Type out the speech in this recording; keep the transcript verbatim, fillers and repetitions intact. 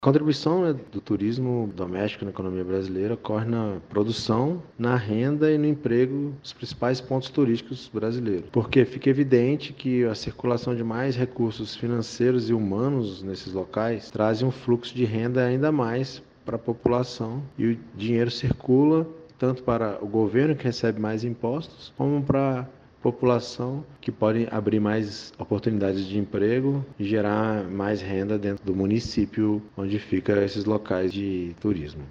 A contribuição, né, do turismo doméstico na economia brasileira ocorre na produção, na renda e no emprego dos principais pontos turísticos brasileiros. Porque fica evidente que a circulação de mais recursos financeiros e humanos nesses locais traz um fluxo de renda ainda mais para a população e o dinheiro circula tanto para o governo, que recebe mais impostos, como para população, que pode abrir mais oportunidades de emprego e gerar mais renda dentro do município onde ficam esses locais de turismo.